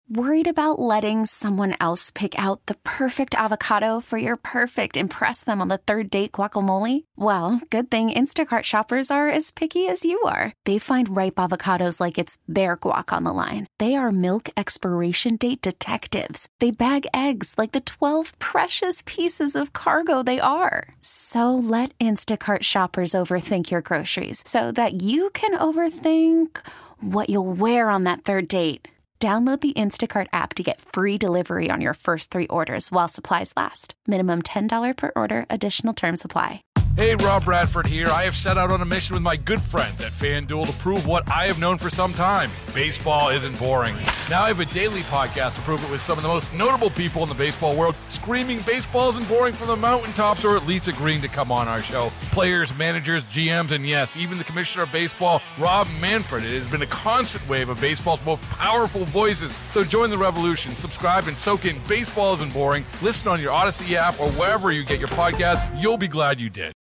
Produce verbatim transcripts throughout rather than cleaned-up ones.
Worried about letting someone else pick out the perfect avocado for your perfect impress them on the third date guacamole? Well, good thing Instacart shoppers are as picky as you are. They find ripe avocados like it's their guac on the line. They are milk expiration date detectives. They bag eggs like the twelve precious pieces of cargo they are. So let Instacart shoppers overthink your groceries so that you can overthink what you'll wear on that third date. Download the Instacart app to get free delivery on your first three orders while supplies last. Minimum ten dollars per order. Additional terms apply. Hey, Rob Bradford here. I have set out on a mission with my good friends at FanDuel to prove what I have known for some time. Baseball isn't boring. Now I have a daily podcast to prove it with some of the most notable people in the baseball world, screaming baseball isn't boring from the mountaintops, or at least agreeing to come on our show. Players, managers, G Ms, and yes, even the commissioner of baseball, Rob Manfred. It has been a constant wave of baseball's most powerful voices. So join the revolution. Subscribe and soak in Baseball Isn't Boring. Listen on your Odyssey app or wherever you get your podcasts. You'll be glad you did.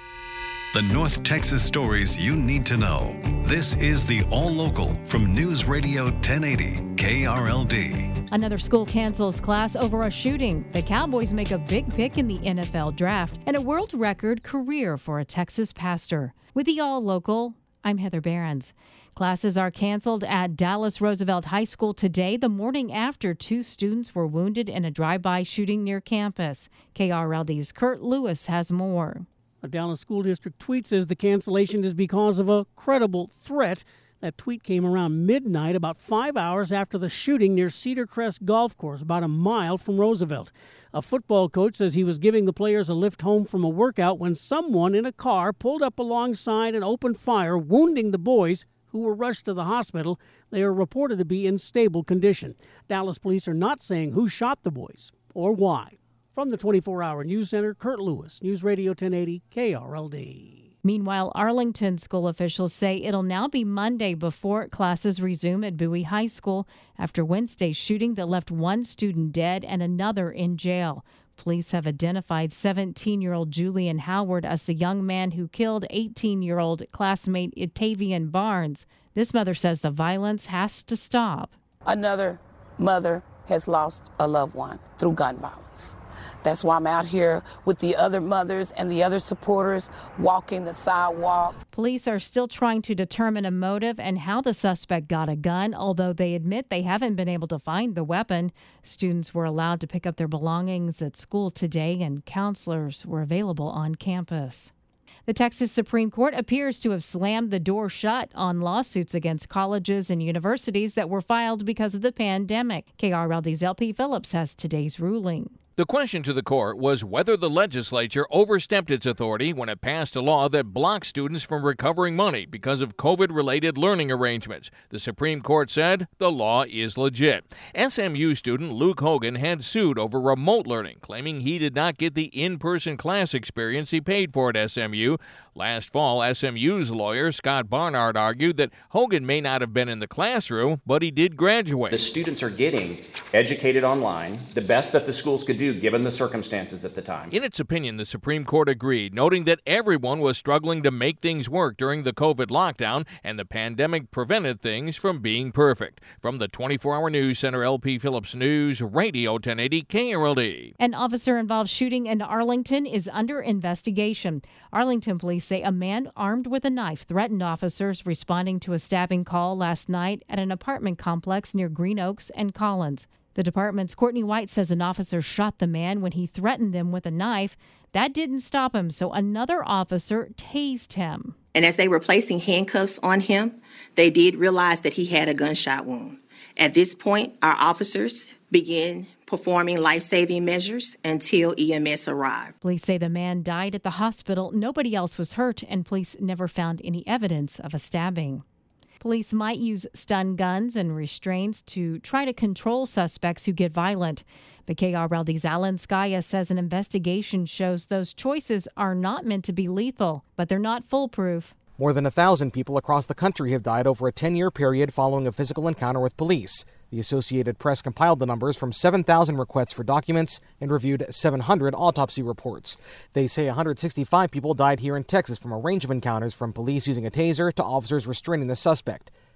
The North Texas stories you need to know. This is the All Local from News Radio ten eighty K R L D. Another school cancels class over a shooting. The Cowboys make a big pick in the N F L draft and a world record career for a Texas pastor. With the All Local, I'm Heather Behrens. Classes are canceled at Dallas Roosevelt High School today, the morning after two students were wounded in a drive-by shooting near campus. K R L D's Kurt Lewis has more. A Dallas School District tweet says the cancellation is because of a credible threat. That tweet came around midnight, about five hours after the shooting near Cedar Crest Golf Course, about a mile from Roosevelt. A football coach says he was giving the players a lift home from a workout when someone in a car pulled up alongside and opened fire, wounding the boys, who were rushed to the hospital. They are reported to be in stable condition. Dallas police are not saying who shot the boys or why. From the twenty-four hour News Center, Kurt Lewis, News Radio ten eighty K R L D. Meanwhile, Arlington school officials say it'll now be Monday before classes resume at Bowie High School after Wednesday's shooting that left one student dead and another in jail. Police have identified seventeen-year-old Julian Howard as the young man who killed eighteen-year-old classmate Tavian Barnes. This mother says the violence has to stop. Another mother has lost a loved one through gun violence. That's why I'm out here with the other mothers and the other supporters walking the sidewalk. Police are still trying to determine a motive and how the suspect got a gun, although they admit they haven't been able to find the weapon. Students were allowed to pick up their belongings at school today, and counselors were available on campus. The Texas Supreme Court appears to have slammed the door shut on lawsuits against colleges and universities that were filed because of the pandemic. K R L D's L P Phillips has today's ruling. The question to the court was whether the legislature overstepped its authority when it passed a law that blocks students from recovering money because of COVID-related learning arrangements. The Supreme Court said the law is legit. S M U student Luke Hogan had sued over remote learning, claiming he did not get the in-person class experience he paid for at S M U. Last fall, S M U's lawyer, Scott Barnard, argued that Hogan may not have been in the classroom, but he did graduate. The students are getting educated online, the best that the schools could do given the circumstances at the time. In its opinion, the Supreme Court agreed, noting that everyone was struggling to make things work during the COVID lockdown, and the pandemic prevented things from being perfect. From the twenty-four hour News Center, L P Phillips News Radio ten eighty K R L D. An officer-involved shooting in Arlington is under investigation. Arlington police say a man armed with a knife threatened officers responding to a stabbing call last night at an apartment complex near Green Oaks and Collins. The department's Courtney White says an officer shot the man when he threatened them with a knife. That didn't stop him, so another officer tased him. And as they were placing handcuffs on him, they did realize that he had a gunshot wound. At this point, our officers began performing life-saving measures until E M S arrived. Police say the man died at the hospital. Nobody else was hurt, and police never found any evidence of a stabbing. Police might use stun guns and restraints to try to control suspects who get violent. But K R L D's Alan Skaya says an investigation shows those choices are not meant to be lethal, but they're not foolproof. More than a thousand people across the country have died over a ten-year period following a physical encounter with police. The Associated Press compiled the numbers from seven thousand requests for documents and reviewed seven hundred autopsy reports. They say one hundred sixty-five people died here in Texas from a range of encounters, from police using a taser to officers restraining the suspect.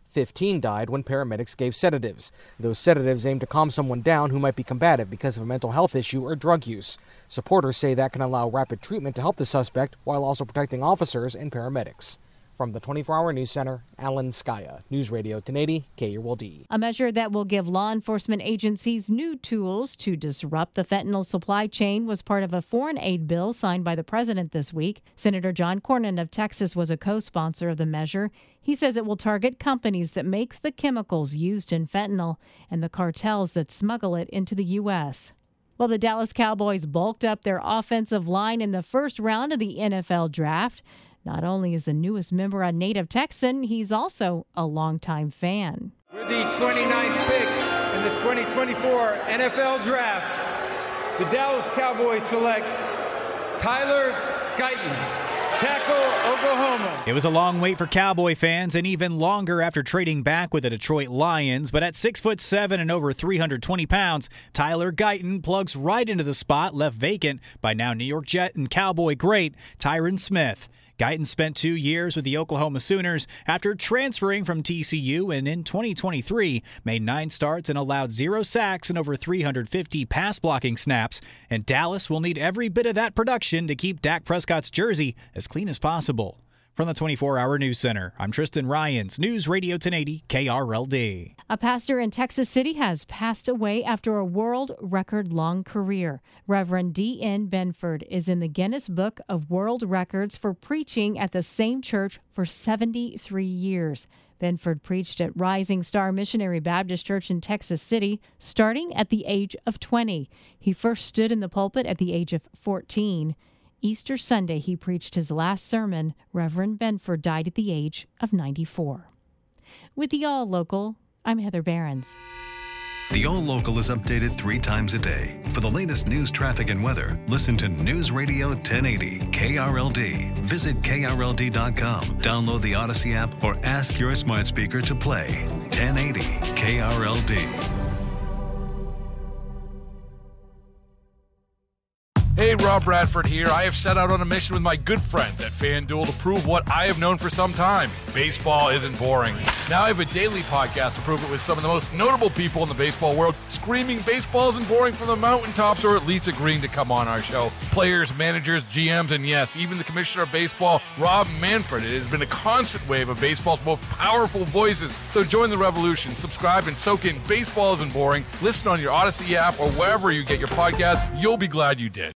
fifteen died when paramedics gave sedatives. Those sedatives aim to calm someone down who might be combative because of a mental health issue or drug use. Supporters say that can allow rapid treatment to help the suspect while also protecting officers and paramedics. From the twenty-four hour News Center, Alan Skaya, News Radio ten eighty K R L D. A measure that will give law enforcement agencies new tools to disrupt the fentanyl supply chain was part of a foreign aid bill signed by the president this week. Senator John Cornyn of Texas was a co-sponsor of the measure. He says it will target companies that make the chemicals used in fentanyl and the cartels that smuggle it into the U S. Well, the Dallas Cowboys bulked up their offensive line in the first round of the N F L draft. Not only is the newest member a native Texan, he's also a longtime fan. With the twenty-ninth pick in the twenty twenty-four N F L Draft, the Dallas Cowboys select Tyler Guyton, tackle, Oklahoma. It was a long wait for Cowboy fans and even longer after trading back with the Detroit Lions, but at six foot seven and over three hundred twenty pounds, Tyler Guyton plugs right into the spot left vacant by now New York Jet and Cowboy great Tyron Smith. Guyton spent two years with the Oklahoma Sooners after transferring from T C U and in twenty twenty-three made nine starts and allowed zero sacks and over three hundred fifty pass-blocking snaps. And Dallas will need every bit of that production to keep Dak Prescott's jersey as clean as possible. From the twenty-four hour News Center, I'm Tristan Ryans, News Radio ten eighty K R L D. A pastor in Texas City has passed away after a world record-long career. Reverend D N Benford is in the Guinness Book of World Records for preaching at the same church for seventy-three years. Benford preached at Rising Star Missionary Baptist Church in Texas City, starting at the age of twenty. He first stood in the pulpit at the age of fourteen. Easter Sunday, he preached his last sermon. Reverend Benford died at the age of ninety-four. With the All Local, I'm Heather Behrens. The All Local is updated three times a day. For the latest news, traffic, and weather, listen to News Radio ten eighty K R L D. Visit K R L D dot com, download the Odyssey app, or ask your smart speaker to play ten eighty K R L D. Hey, Rob Bradford here. I have set out on a mission with my good friends at FanDuel to prove what I have known for some time. Baseball isn't boring. Now I have a daily podcast to prove it with some of the most notable people in the baseball world, screaming baseball isn't boring from the mountaintops, or at least agreeing to come on our show. Players, managers, G Ms, and yes, even the commissioner of baseball, Rob Manfred. It has been a constant wave of baseball's most powerful voices. So join the revolution. Subscribe and soak in Baseball Isn't Boring. Listen on your Odyssey app or wherever you get your podcasts. You'll be glad you did.